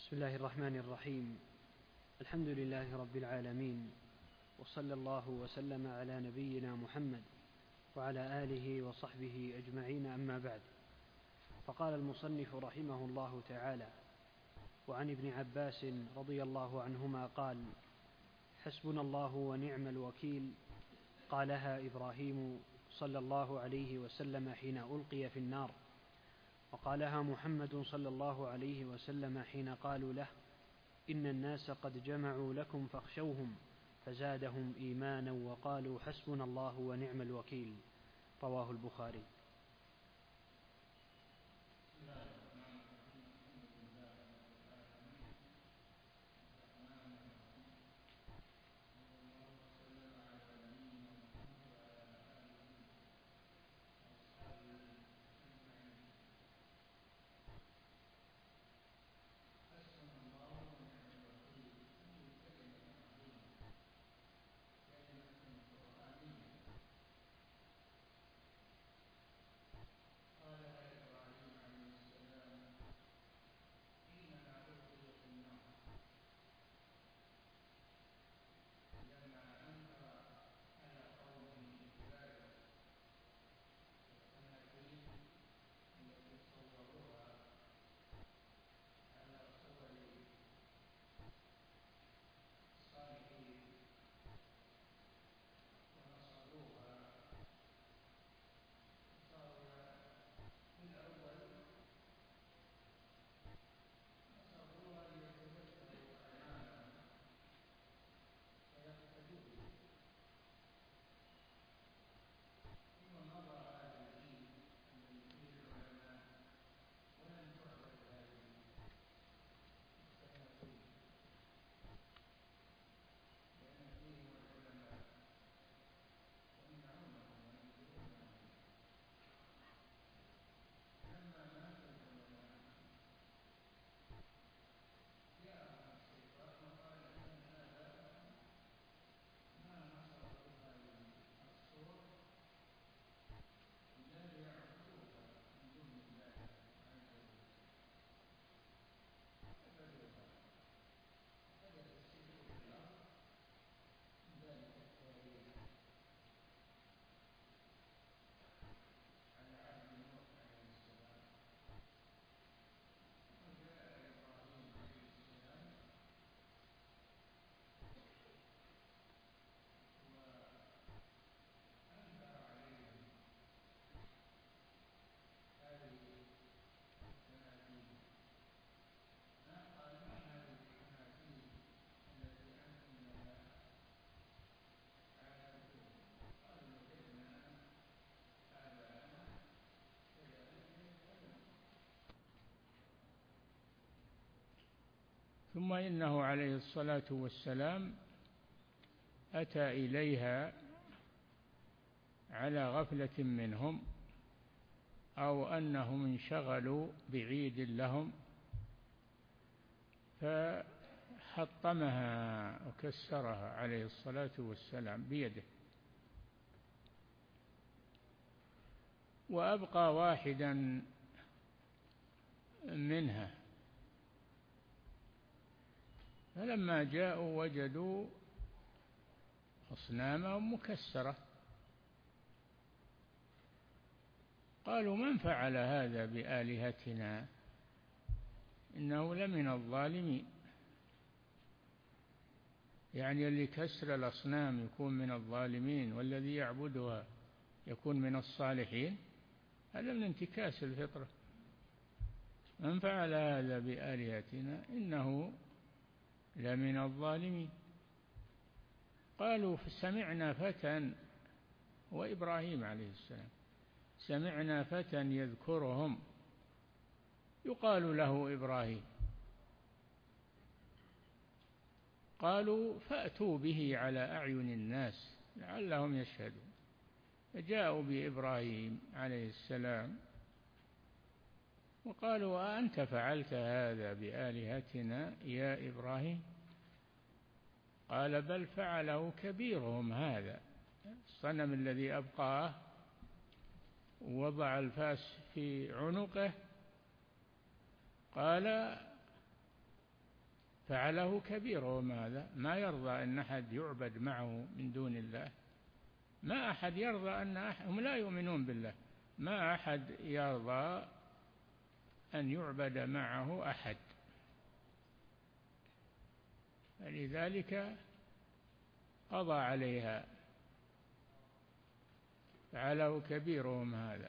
بسم الله الرحمن الرحيم. الحمد لله رب العالمين، وصلى الله وسلم على نبينا محمد وعلى آله وصحبه أجمعين، أما بعد. فقال المصنف رحمه الله تعالى: وعن ابن عباس رضي الله عنهما قال: حسبنا الله ونعم الوكيل، قالها إبراهيم صلى الله عليه وسلم حين ألقي في النار، وقالها محمد صلى الله عليه وسلم حين قالوا له: إن الناس قد جمعوا لكم فاخشوهم، فزادهم إيمانا وقالوا حسبنا الله ونعم الوكيل. رواه البخاري. ثم إنه عليه الصلاة والسلام أتى إليها على غفلة منهم، أو أنهم انشغلوا بعيد لهم، فحطمها وكسرها عليه الصلاة والسلام بيده، وأبقى واحدا منها. فلما جاءوا وجدوا أصنامهم مكسرة، قالوا: من فعل هذا بآلهتنا؟ إنه لمن الظالمين. يعني اللي كسر الأصنام يكون من الظالمين، والذي يعبدها يكون من الصالحين. هذا من انتكاس الفطرة. من فعل هذا بآلهتنا إنه لمن الظالمين. قالوا: سمعنا فتى، وإبراهيم عليه السلام، سمعنا فتى يذكرهم يقال له إبراهيم. قالوا: فأتوا به على أعين الناس لعلهم يشهدون. فجاءوا بإبراهيم عليه السلام وقالوا: أأنت فعلت هذا بآلهتنا يا إبراهيم؟ قال: بل فعله كبيرهم هذا. الصنم الذي أبقاه ووضع الفاس في عنقه، قال: فعله كبيرهم هذا، ما يرضى أن أحد يعبد معه من دون الله. ما أحد يرضى هم لا يؤمنون بالله، ما أحد يرضى أن يعبد معه أحد. فلذلك قضى عليها، فعله كبيرهم هذا،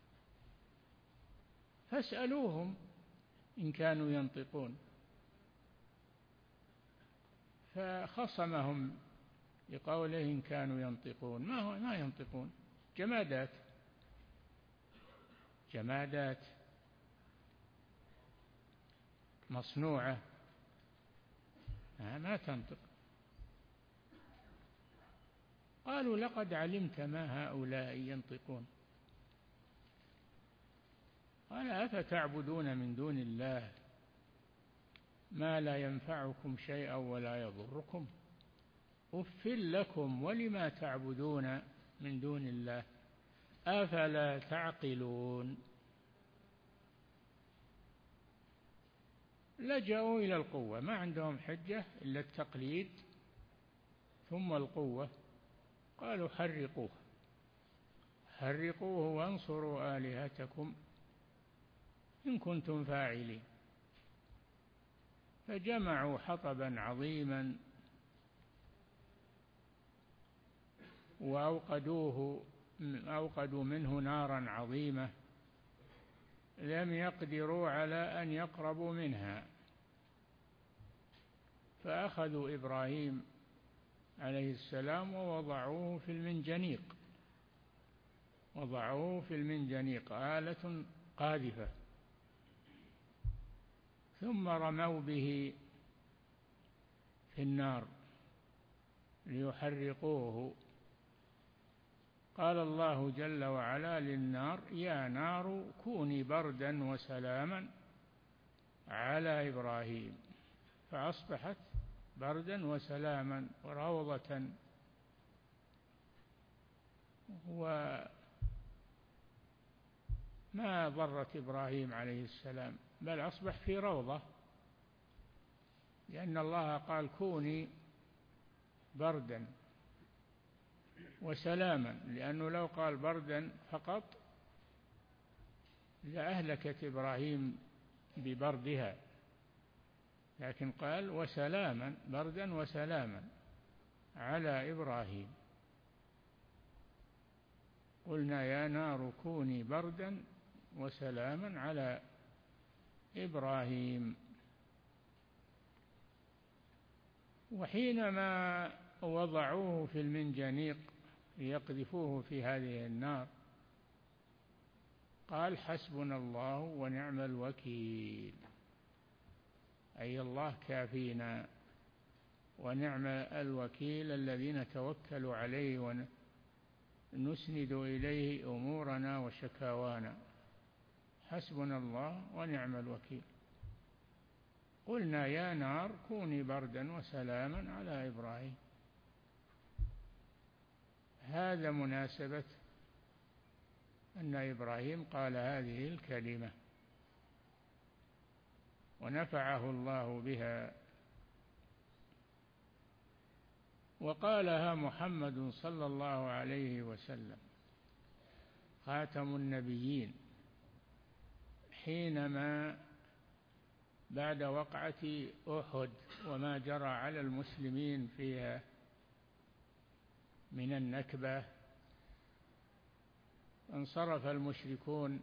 فاسألوهم إن كانوا ينطقون. فخصمهم بقوله إن كانوا ينطقون، ما ينطقون، جمادات مصنوعة ما تنطق. قالوا لقد علمت ما هؤلاء ينطقون. قال أفتعبدون من دون الله ما لا ينفعكم شيئا ولا يضركم أف لكم ولما تعبدون من دون الله أفلا تعقلون. لجأوا إلى القوة، ما عندهم حجة إلا التقليد ثم القوة. قالوا حرقوه وانصروا آلهتكم إن كنتم فاعلين. فجمعوا حطبا عظيما وأوقدوا منه نارا عظيمة لم يقدروا على أن يقربوا منها. فأخذوا إبراهيم عليه السلام ووضعوه في المنجنيق، آلة قاذفة، ثم رموا به في النار ليحرقوه. قال الله جل وعلا للنار يا نار كوني بردا وسلاما على إبراهيم، فأصبحت بردا وسلاما وروضة، وما ضرت إبراهيم عليه السلام بل أصبح في روضة، لأن الله قال كوني بردا وسلاما، لأنه لو قال بردا فقط لأهلكت إبراهيم ببردها، لكن قال وسلاما، بردا وسلاما على إبراهيم. قلنا يا نار كوني بردا وسلاما على إبراهيم. وحينما وضعوه في المنجنيق ليقذفوه في هذه النار قال حسبنا الله ونعم الوكيل، أي الله كافينا ونعم الوكيل الذي نتوكل عليه ونسند إليه أمورنا وشكاوانا، حسبنا الله ونعم الوكيل. قلنا يا نار كوني بردا وسلاما على إبراهيم. هذا مناسبة أن إبراهيم قال هذه الكلمة ونفعه الله بها. وقالها محمد صلى الله عليه وسلم خاتم النبيين حينما بعد وقعة أحد وما جرى على المسلمين فيها من النكبة، انصرف المشركون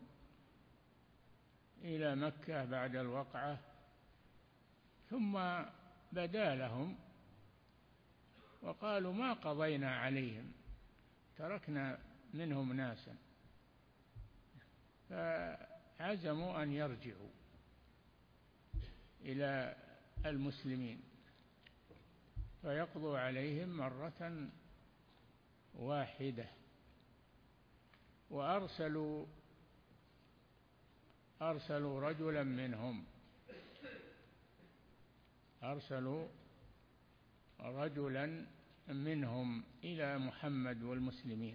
إلى مكة بعد الوقعة، ثم بدا لهم وقالوا ما قضينا عليهم، تركنا منهم ناسا، فعزموا أن يرجعوا إلى المسلمين فيقضوا عليهم مرة واحدة. وأرسلوا رجلا منهم، إلى محمد والمسلمين،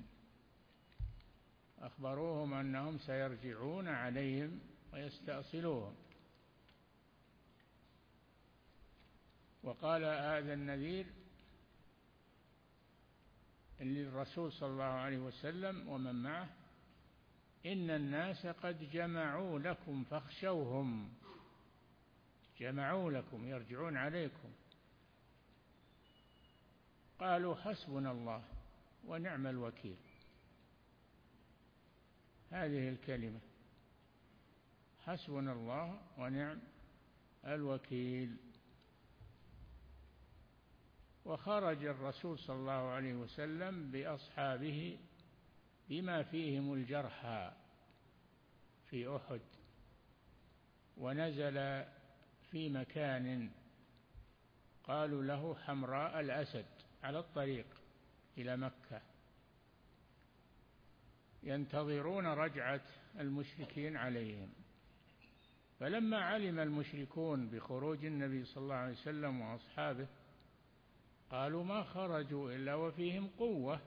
أخبروهم أنهم سيرجعون عليهم ويستأصلوهم. وقال هذا النذير للرسول صلى الله عليه وسلم ومن معه: إن الناس قد جمعوا لكم فاخشوهم. جمعوا لكم، يرجعون عليكم. قالوا: حسبنا الله ونعم الوكيل. هذه الكلمة: حسبنا الله ونعم الوكيل. وخرج الرسول صلى الله عليه وسلم بأصحابه بما فيهم الجرحى في أحد، ونزل في مكان قالوا له حمراء الأسد على الطريق إلى مكة، ينتظرون رجعة المشركين عليهم. فلما علم المشركون بخروج النبي صلى الله عليه وسلم وأصحابه قالوا: ما خرجوا إلا وفيهم قوة.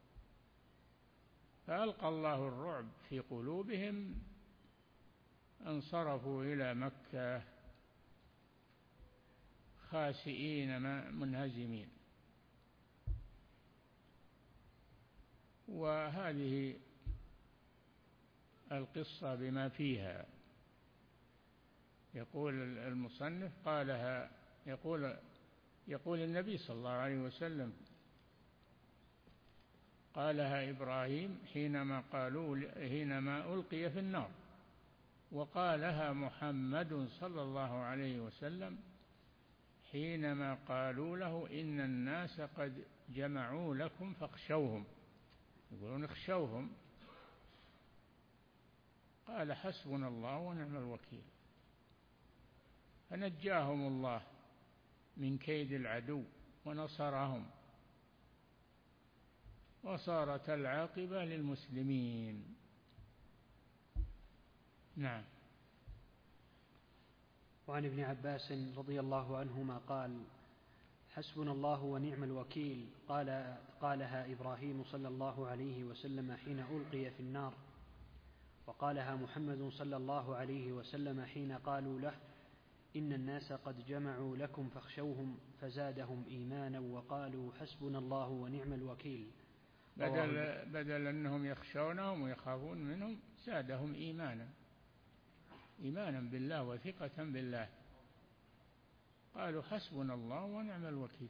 فألقى الله الرعب في قلوبهم، انصرفوا إلى مكة خاسئين منهزمين. وهذه القصة بما فيها. يقول المصنف: قالها يقول النبي صلى الله عليه وسلم: قالها إبراهيم حينما ألقي في النار، وقالها محمد صلى الله عليه وسلم حينما قالوا له: إن الناس قد جمعوا لكم فاخشوهم. يقولون: اخشوهم. قال: حسبنا الله ونعم الوكيل. فنجاهم الله من كيد العدو ونصرهم، وصارت العاقبة للمسلمين. نعم. وعن ابن عباس رضي الله عنهما قال: حسبنا الله ونعم الوكيل قالها إبراهيم صلى الله عليه وسلم حين ألقي في النار، وقالها محمد صلى الله عليه وسلم حين قالوا له: إن الناس قد جمعوا لكم فاخشوهم، فزادهم إيمانا وقالوا: حسبنا الله ونعم الوكيل. بدل أنهم يخشونهم ويخافون منهم، زادهم إيمانا بالله وثقة بالله. قالوا: حسبنا الله ونعم الوكيل.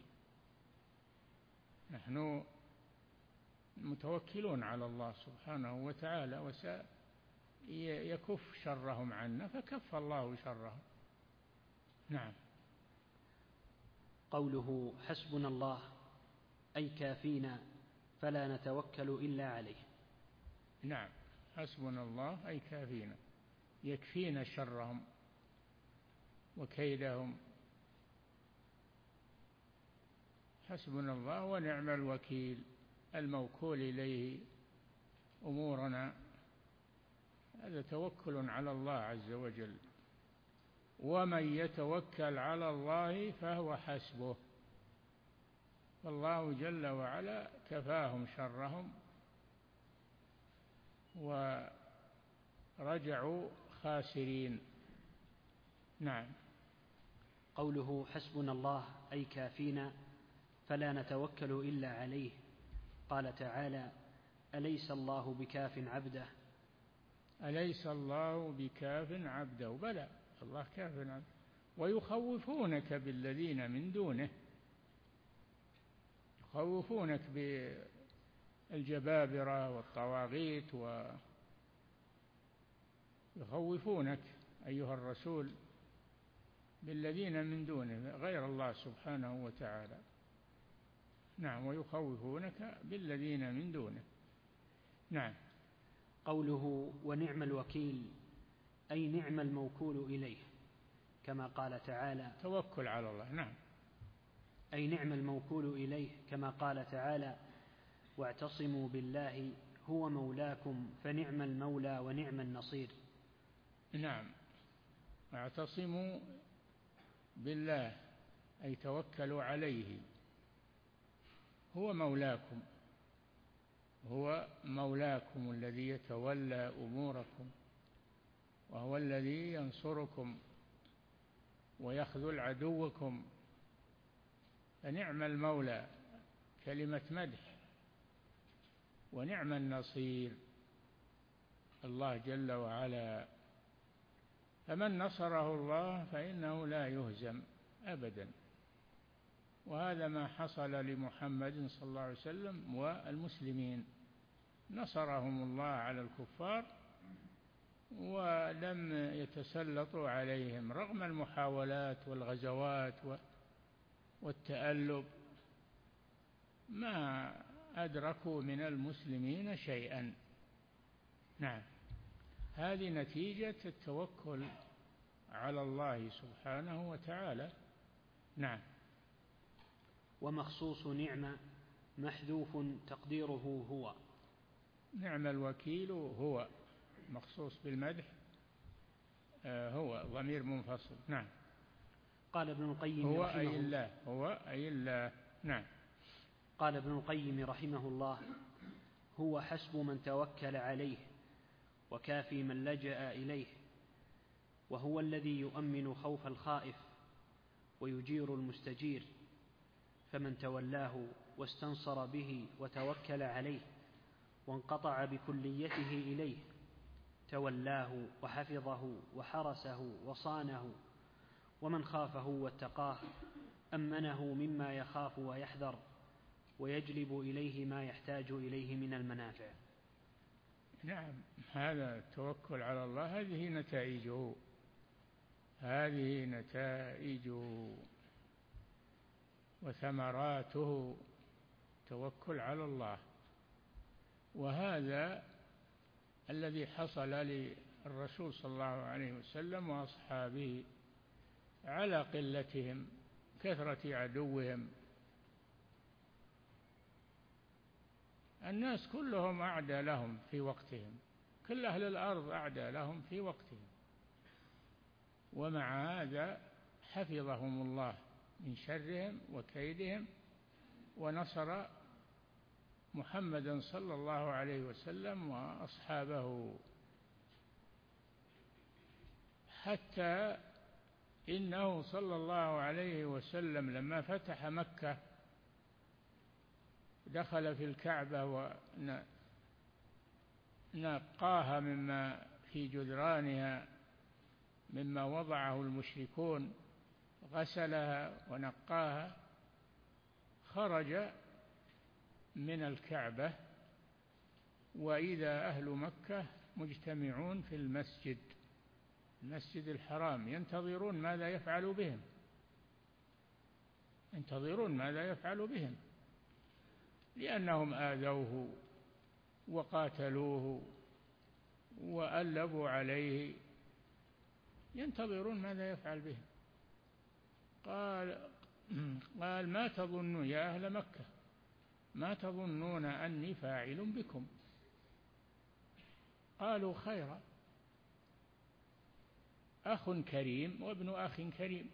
نحن متوكلون على الله سبحانه وتعالى، وسيكف شرهم عنا، فكف الله شرهم. نعم. قوله حسبنا الله أي كافينا فلا نتوكل إلا عليه. نعم، حسبنا الله أي كافينا، يكفينا شرهم وكيدهم. حسبنا الله ونعم الوكيل، الموكول إليه أمورنا. هذا توكل على الله عز وجل. ومن يتوكل على الله فهو حسبه. فالله جل وعلا كفاهم شرهم ورجعوا خاسرين. نعم. قوله حسبنا الله أي كافينا فلا نتوكل إلا عليه. قال تعالى: أليس الله بكاف عبده. أليس الله بكاف عبده. بلى، الله كاف عبده. ويخوفونك بالذين من دونه، يخوفونك بالجبابرة والطواغيت، ويخوفونك أيها الرسول بالذين من دونه غير الله سبحانه وتعالى. نعم، ويخوفونك بالذين من دونه. نعم. قوله ونعم الوكيل أي نعم الموكول إليه، كما قال تعالى: توكل على الله. نعم. أي نعم الموكول إليه، كما قال تعالى: واعتصموا بالله هو مولاكم فنعم المولى ونعم النصير. نعم، اعتصموا بالله أي توكلوا عليه. هو مولاكم الذي يتولى أموركم، وهو الذي ينصركم ويخذل عدوكم فنعم المولى كلمة مدح، ونعم النصير الله جل وعلا. فمن نصره الله فإنه لا يهزم أبدا، وهذا ما حصل لمحمد صلى الله عليه وسلم والمسلمين، نصرهم الله على الكفار ولم يتسلطوا عليهم رغم المحاولات والغزوات والتألب، ما أدركوا من المسلمين شيئا. نعم، هذه نتيجة التوكل على الله سبحانه وتعالى. نعم. ومخصوص نعمة محذوف تقديره هو. نعم الوكيل هو مخصوص بالمدح، هو ضمير منفصل. نعم. قال ابن القيم هو رحمه أي الله، هو أي الله. نعم. قال ابن القيم رحمه الله: هو حسب من توكل عليه وكافي من لجأ إليه، وهو الذي يؤمن خوف الخائف ويجير المستجير. فمن تولاه واستنصر به وتوكل عليه وانقطع بكليته إليه، تولاه وحفظه وحرسه وصانه. ومن خافه واتقاه أمنه مما يخاف ويحذر، ويجلب إليه ما يحتاج إليه من المنافع. نعم، هذا التوكل على الله، هذه نتائجه وثمراته، توكل على الله. وهذا الذي حصل للرسول صلى الله عليه وسلم وأصحابه على قلتهم، كثرة عدوهم. الناس كلهم أعدى لهم في وقتهم، كل أهل الأرض أعدى لهم في وقتهم، ومع هذا حفظهم الله من شرهم وكيدهم، ونصر محمدا صلى الله عليه وسلم وأصحابه، حتى إنه صلى الله عليه وسلم لما فتح مكة دخل في الكعبة ونقاها مما في جدرانها مما وضعه المشركون، غسلها ونقاها، خرج من الكعبة وإذا أهل مكة مجتمعون في المسجد الحرام ينتظرون ماذا يفعل بهم، لأنهم آذوه وقاتلوه وألبوا عليه، ينتظرون ماذا يفعل بهم. قال ما تظنون يا أهل مكة، ما تظنون أني فاعل بكم؟ قالوا خيرا، أخ كريم وابن أخ كريم.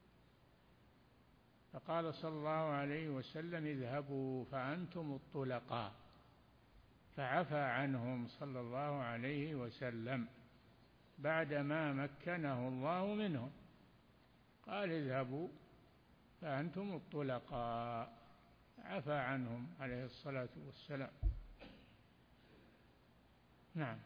فقال صلى الله عليه وسلم اذهبوا فأنتم الطلقاء، فعفى عنهم صلى الله عليه وسلم بعدما مكنه الله منهم، قال اذهبوا فأنتم الطلقاء، عفى عنهم عليه الصلاة والسلام. نعم.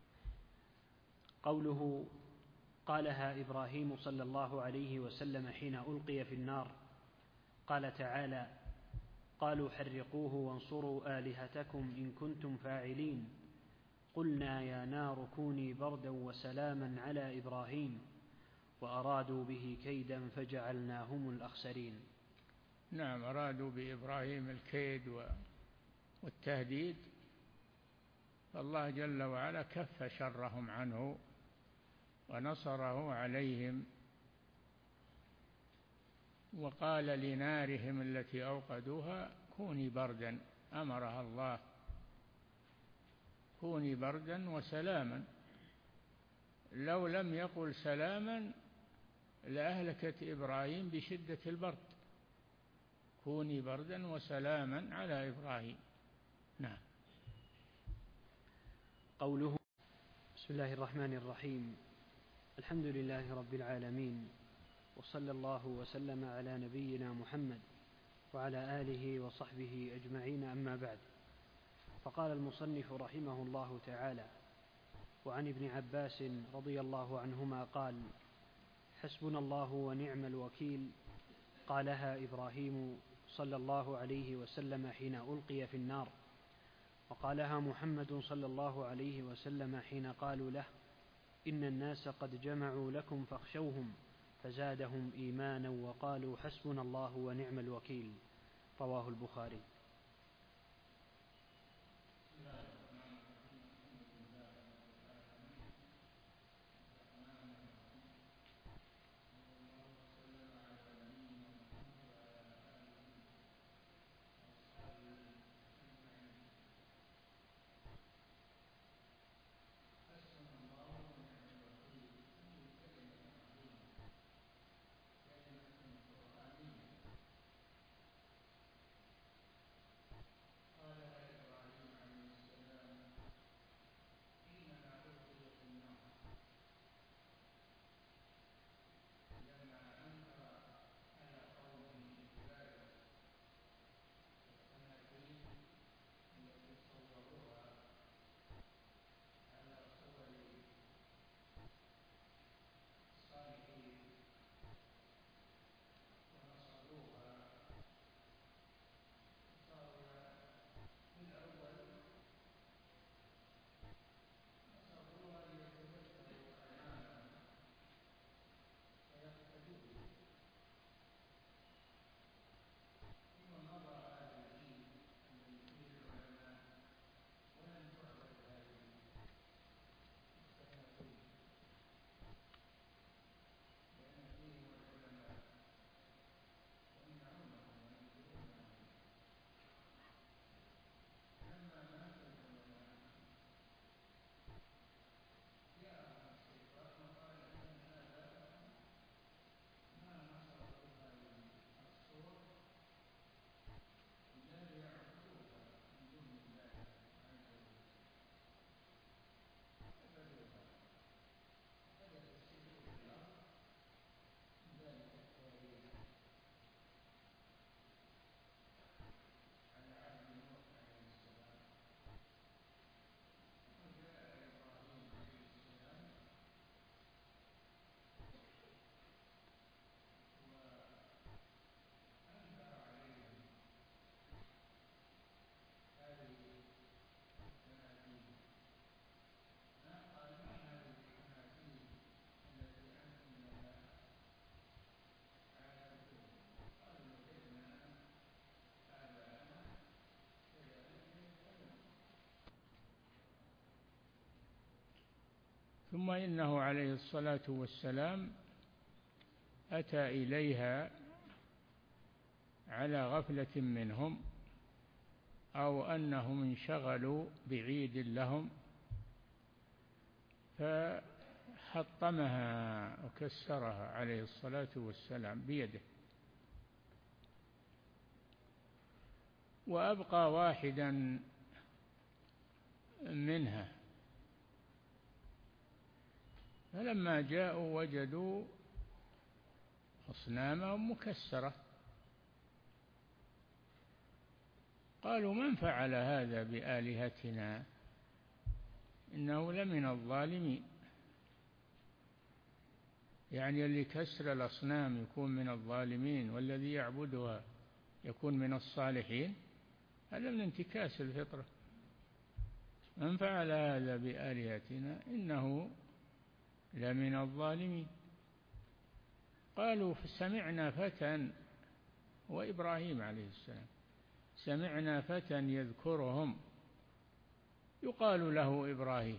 قوله قالها إبراهيم صلى الله عليه وسلم حين ألقي في النار. قال تعالى: قالوا حرقوه وانصروا آلهتكم إن كنتم فاعلين. قلنا يا نار كوني بردا وسلاما على إبراهيم وأرادوا به كيدا فجعلناهم الأخسرين. نعم، أرادوا بإبراهيم الكيد والتهديد، فالله جل وعلا كف شرهم عنه ونصره عليهم، وقال لنارهم التي أوقدوها كوني بردا، أمرها الله كوني بردا وسلاما. لو لم يقل سلاما لأهلكت إبراهيم بشدة البرد، كوني بردا وسلاما على إبراهيم. نعم. قوله بسم الله الرحمن الرحيم. الحمد لله رب العالمين، وصلى الله وسلم على نبينا محمد وعلى آله وصحبه أجمعين، أما بعد. فقال المصنف رحمه الله تعالى: وعن ابن عباس رضي الله عنهما قال: حسبنا الله ونعم الوكيل، قالها إبراهيم صلى الله عليه وسلم حين ألقي في النار، وقالها محمد صلى الله عليه وسلم حين قالوا له: إن الناس قد جمعوا لكم فاخشوهم، فزادهم إيمانا وقالوا حسبنا الله ونعم الوكيل. رواه البخاري. ثم إنه عليه الصلاة والسلام أتى إليها على غفلة منهم، أو أنهم انشغلوا بعيد لهم، فحطمها وكسرها عليه الصلاة والسلام بيده، وأبقى واحدا منها. فلما جاءوا وجدوا أصنامهم مكسرة، قالوا: من فعل هذا بآلهتنا؟ إنه لمن الظالمين. يعني اللي كسر الأصنام يكون من الظالمين، والذي يعبدها يكون من الصالحين. هذا من انتكاس الفطرة. من فعل هذا بآلهتنا إنه لمن الظالمين. قالوا: سمعنا فتى، وإبراهيم عليه السلام، سمعنا فتى يذكرهم يقال له إبراهيم.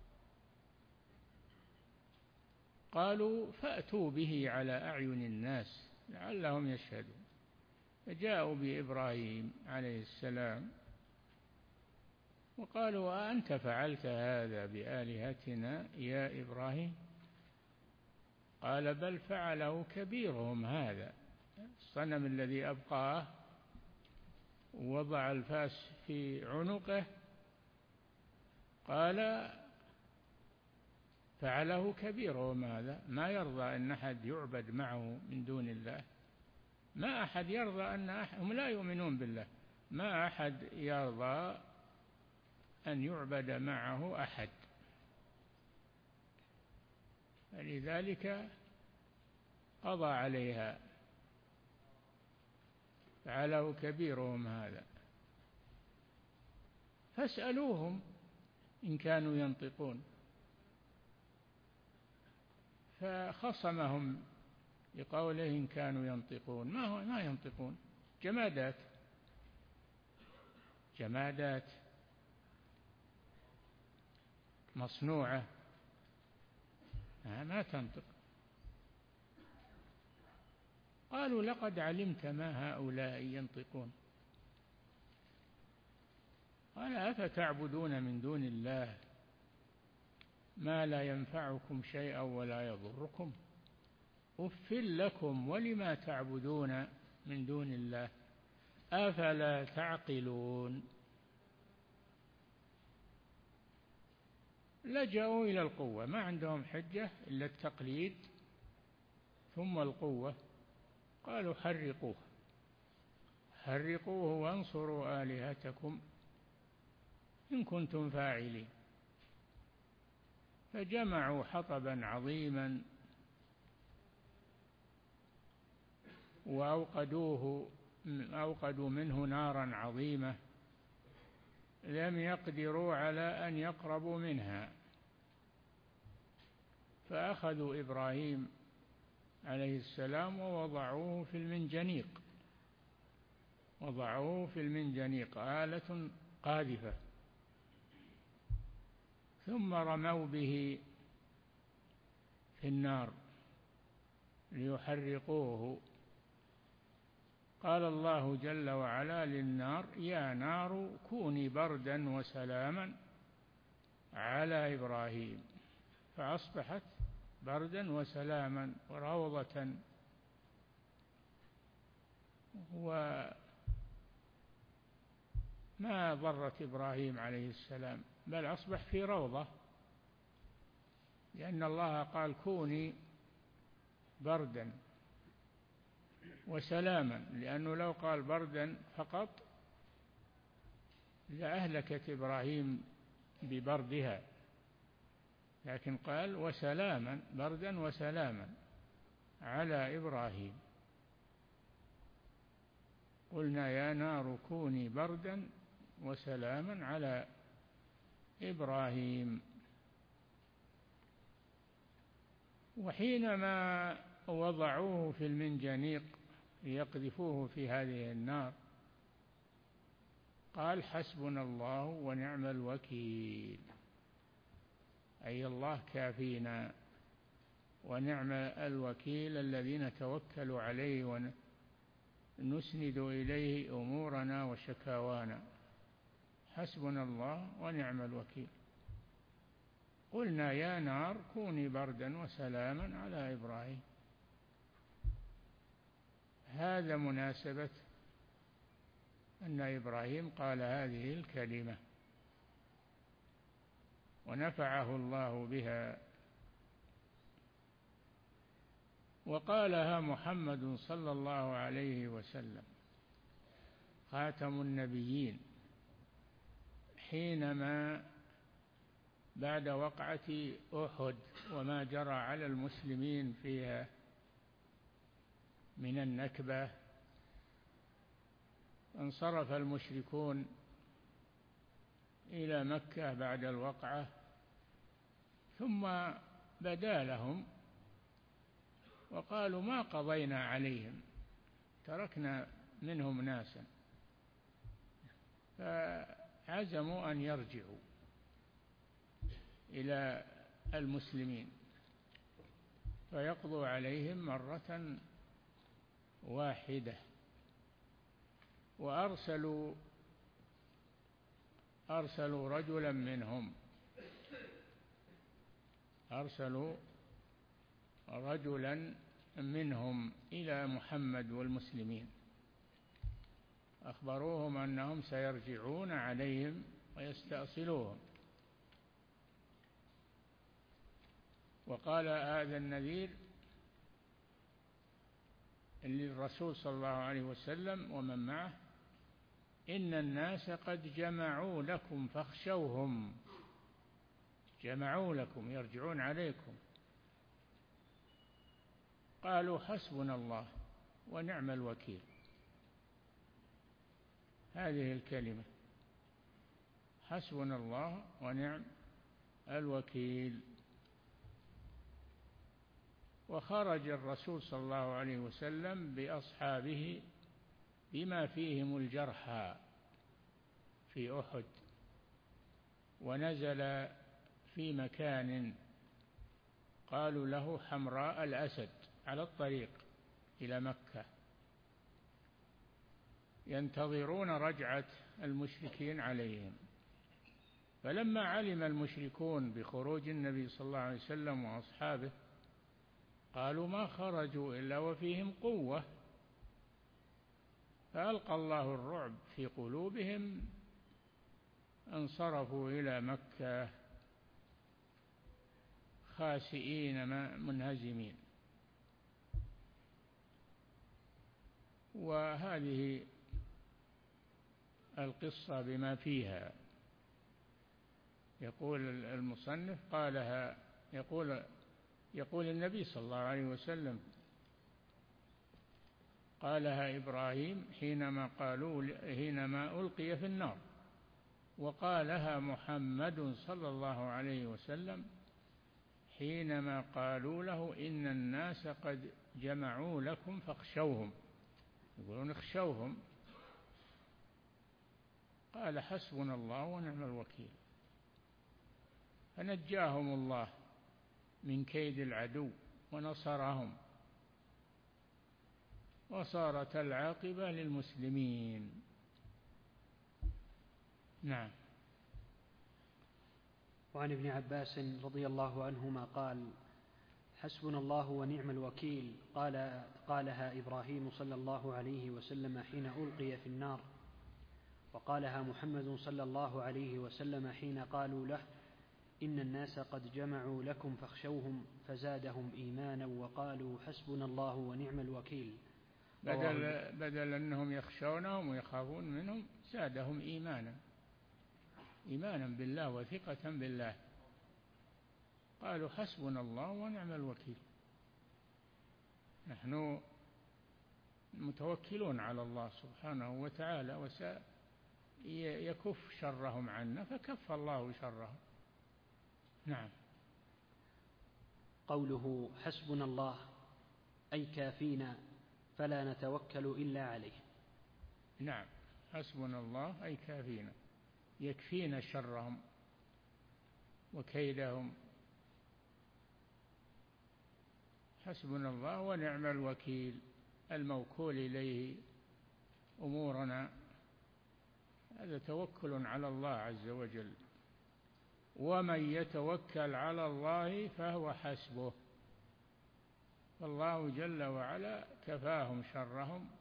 قالوا: فأتوا به على أعين الناس لعلهم يشهدون. فجاءوا بإبراهيم عليه السلام وقالوا: أأنت فعلت هذا بآلهتنا يا إبراهيم؟ قال: بل فعله كبيرهم هذا. الصنم الذي أبقاه ووضع الفاس في عنقه، قال: فعله كبيرهم هذا، ما يرضى أن أحد يعبد معه من دون الله. ما أحد يرضى هم لا يؤمنون بالله، ما أحد يرضى أن يعبد معه أحد، فلذلك قضى عليها فعله كبيرهم هذا، فاسألوهم إن كانوا ينطقون. فخصمهم بقوله إن كانوا ينطقون، ما ينطقون، جمادات مصنوعة ما تنطق. قالوا لقد علمت ما هؤلاء ينطقون. قال أفتعبدون من دون الله ما لا ينفعكم شيئا ولا يضركم أف لكم ولما تعبدون من دون الله أفلا تعقلون. لجأوا إلى القوة، ما عندهم حجة إلا التقليد ثم القوة. قالوا حرقوه وانصروا آلهتكم إن كنتم فاعلين. فجمعوا حطبا عظيما وأوقدوا منه نارا عظيمة لم يقدروا على أن يقربوا منها. فأخذوا إبراهيم عليه السلام ووضعوه في المنجنيق، آلة قاذفة، ثم رموا به في النار ليحرقوه. قال الله جل وعلا للنار يا نار كوني بردا وسلاما على إبراهيم، فأصبحت بردا وسلاما وروضة، وما ضرت إبراهيم عليه السلام بل أصبح في روضة، لأن الله قال كوني بردا وسلاما، لأنه لو قال بردا فقط لأهلكت إبراهيم ببردها، لكن قال وسلاما، بردا وسلاما على إبراهيم. قلنا يا نار كوني بردا وسلاما على إبراهيم. وحينما وضعوه في المنجنيق ليقذفوه في هذه النار قال حسبنا الله ونعم الوكيل، أي الله كافينا ونعم الوكيل الذي نتوكل عليه ونسند إليه أمورنا وشكاوانا، حسبنا الله ونعم الوكيل. قلنا يا نار كوني بردا وسلاما على إبراهيم. هذا مناسبة أن إبراهيم قال هذه الكلمة ونفعه الله بها، وقالها محمد صلى الله عليه وسلم خاتم النبيين حينما بعد وقعة أحد وما جرى على المسلمين فيها من النكبة، انصرف المشركون إلى مكة بعد الوقعة، ثم بدا لهم وقالوا ما قضينا عليهم، تركنا منهم ناسا، فعزموا أن يرجعوا إلى المسلمين فيقضوا عليهم مرة واحدة. وأرسلوا رجلا منهم، إلى محمد والمسلمين، أخبروهم أنهم سيرجعون عليهم ويستأصلوهم. وقال هذا النذير للرسول صلى الله عليه وسلم ومن معه: إن الناس قد جمعوا لكم فاخشوهم. جمعوا لكم، يرجعون عليكم. قالوا: حسبنا الله ونعم الوكيل. هذه الكلمة: حسبنا الله ونعم الوكيل. وخرج الرسول صلى الله عليه وسلم بأصحابه بما فيهم الجرحى في أحد، ونزل في مكان قالوا له حمراء الأسد على الطريق إلى مكة، ينتظرون رجعة المشركين عليهم. فلما علم المشركون بخروج النبي صلى الله عليه وسلم وأصحابه قالوا: ما خرجوا إلا وفيهم قوة. فألقى الله الرعب في قلوبهم، انصرفوا إلى مكة خاسئين منهزمين. وهذه القصة بما فيها. يقول المصنف: قالها يقول النبي صلى الله عليه وسلم: قالها إبراهيم حينما ألقي في النار، وقالها محمد صلى الله عليه وسلم حينما قالوا له: إن الناس قد جمعوا لكم فاخشوهم. يقولون: اخشوهم. قال: حسبنا الله ونعم الوكيل. فنجاهم الله من كيد العدو ونصرهم، وصارت العاقبة للمسلمين. نعم. وعن ابن عباس رضي الله عنهما قال: حسبنا الله ونعم الوكيل قالها إبراهيم صلى الله عليه وسلم حين ألقي في النار، وقالها محمد صلى الله عليه وسلم حين قالوا له: إن الناس قد جمعوا لكم فاخشوهم، فزادهم إيمانا وقالوا: حسبنا الله ونعم الوكيل. بدل أنهم يخشونهم ويخافون منهم، زادهم إيمانا بالله وثقة بالله. قالوا: حسبنا الله ونعم الوكيل. نحن متوكلون على الله سبحانه وتعالى، وسيكف شرهم عنا، فكف الله شرهم. نعم. قوله حسبنا الله أي كافينا فلا نتوكل إلا عليه. نعم، حسبنا الله أي كافينا، يكفينا شرهم وكيدهم. حسبنا الله ونعم الوكيل، الموكول إليه أمورنا. هذا توكل على الله عز وجل. ومن يتوكل على الله فهو حسبه. فالله جل وعلا كفاهم شرهم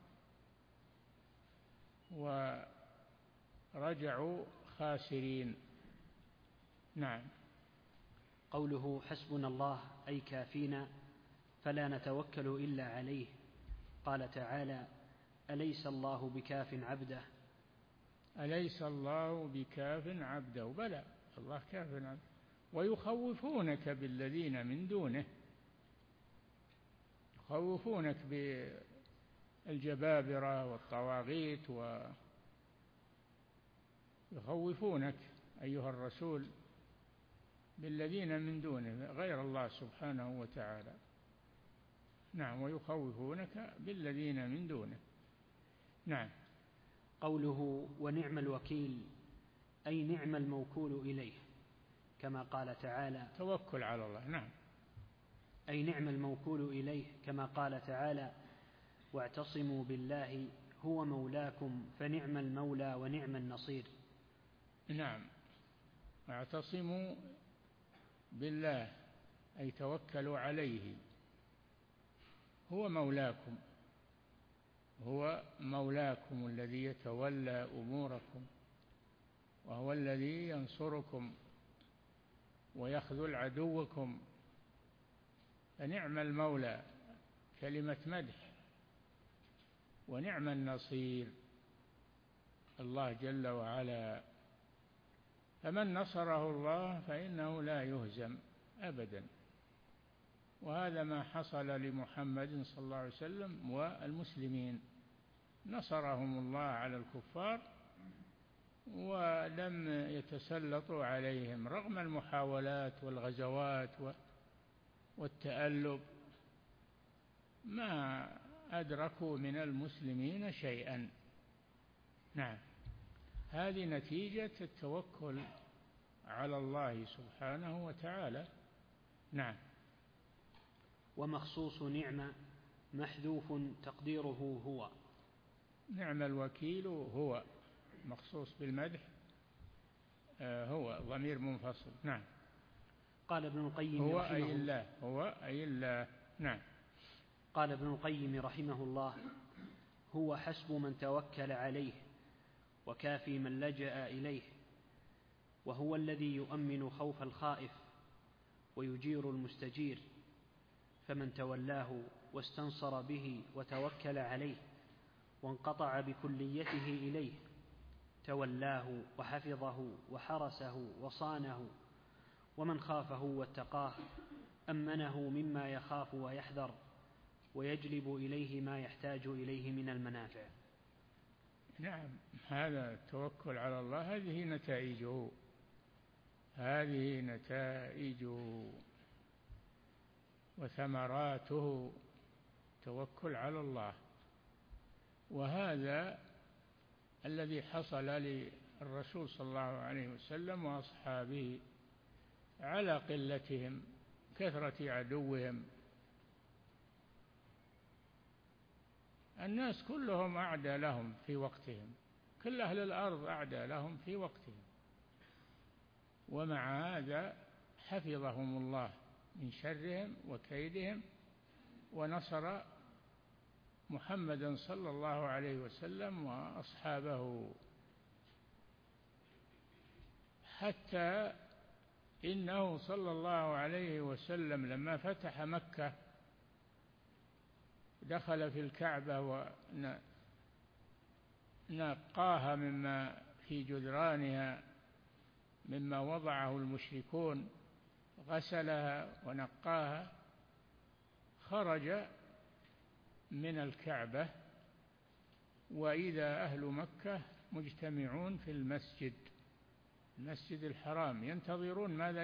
ورجعوا خاسرين. نعم. قوله حسبنا الله أي كافينا فلا نتوكل إلا عليه. قال تعالى: أليس الله بكاف عبده. أليس الله بكاف عبده. بلى، الله كاف عبده. ويخوفونك بالذين من دونه، يخوفونك بالجبابرة والطواغيت، ويخوفونك أيها الرسول بالذين من دونه غير الله سبحانه وتعالى. نعم، ويخوفونك بالذين من دونه. نعم. قوله ونعم الوكيل أي نعم الموكول إليه، كما قال تعالى: توكل على الله. نعم. أي نعم الموكول إليه، كما قال تعالى: واعتصموا بالله هو مولاكم فنعم المولى ونعم النصير. نعم، اعتصموا بالله أي توكلوا عليه. هو مولاكم الذي يتولى أموركم، وهو الذي ينصركم ويخذل عدوكم. فنعم المولى كلمة مدح ونعم النصير الله جل وعلا. فمن نصره الله فإنه لا يهزم أبدا، وهذا ما حصل لمحمد صلى الله عليه وسلم والمسلمين، نصرهم الله على الكفار ولم يتسلطوا عليهم رغم المحاولات والغزوات والتألب، ما أدركوا من المسلمين شيئا. نعم، هذه نتيجة التوكل على الله سبحانه وتعالى. نعم. ومخصوص نعمة محذوف تقديره هو. نعم الوكيل هو مخصوص بالمدح، هو ضمير منفصل. نعم. قال ابن القيم هو رحمه أي الله، هو أي الله. نعم. قال ابن القيم رحمه الله: هو حسب من توكل عليه وكافي من لجأ إليه، وهو الذي يؤمن خوف الخائف ويجير المستجير، فمن تولاه واستنصر به وتوكل عليه وانقطع بكليته إليه تولاه وحفظه وحرسه وصانه، ومن خافه واتقاه أمنه مما يخاف ويحذر ويجلب إليه ما يحتاج إليه من المنافع. نعم، هذا التوكل على الله، هذه نتائجه وثمراته، توكل على الله. وهذا الذي حصل للرسول صلى الله عليه وسلم وأصحابه على قلتهم، كثرة عدوهم. الناس كلهم أعدى لهم في وقتهم، كل أهل الأرض أعدى لهم في وقتهم، ومع هذا حفظهم الله من شرهم وكيدهم، ونصر محمدا صلى الله عليه وسلم وأصحابه، حتى إنه صلى الله عليه وسلم لما فتح مكة دخل في الكعبة ونقاها مما في جدرانها مما وضعه المشركون، غسلها ونقاها، خرج من الكعبة وإذا أهل مكة مجتمعون في المسجد الحرام ينتظرون ماذا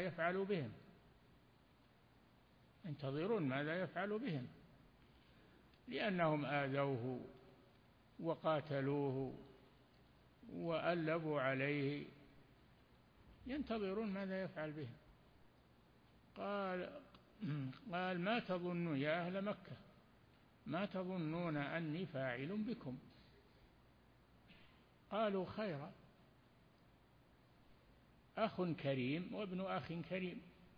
يفعل بهم، لأنهم آذوه وقاتلوه وألبوا عليه، ينتظرون ماذا يفعل بهم. قال ما تظنون يا أهل مكة، ما تظنون أني فاعل بكم؟ قالوا خيرا، أخ كريم وابن أخ كريم.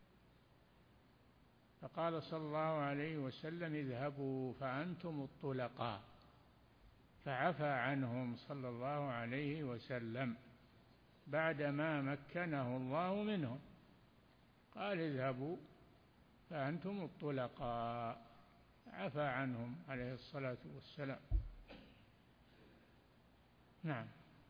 فقال صلى الله عليه وسلم اذهبوا فأنتم الطلقاء، فعفى عنهم صلى الله عليه وسلم بعدما مكنه الله منهم، قال اذهبوا فأنتم الطلقاء، عفى عنهم عليه الصلاة والسلام. نعم.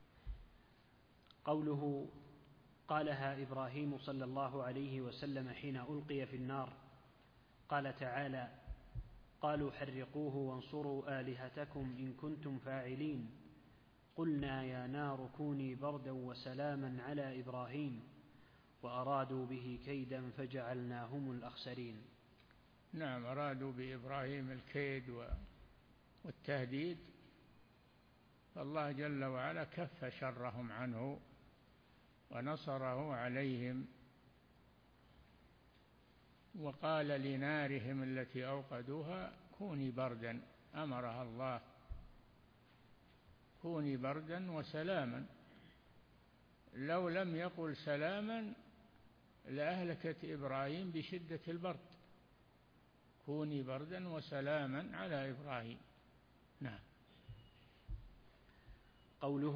قوله قالها إبراهيم صلى الله عليه وسلم حين ألقي في النار، قال تعالى: قالوا حرقوه وانصروا آلهتكم إن كنتم فاعلين، قلنا يا نار كوني بردا وسلاما على إبراهيم وأرادوا به كيدا فجعلناهم الأخسرين. نعم، أرادوا بإبراهيم الكيد والتهديد، فالله جل وعلا كف شرهم عنه ونصره عليهم، وقال لنارهم التي أوقدوها كوني بردا، أمرها الله كوني بردا وسلاما، لو لم يقل سلاما لأهلكت إبراهيم بشدة البرد، كوني بردا وسلاما على إبراهيم. نعم. قوله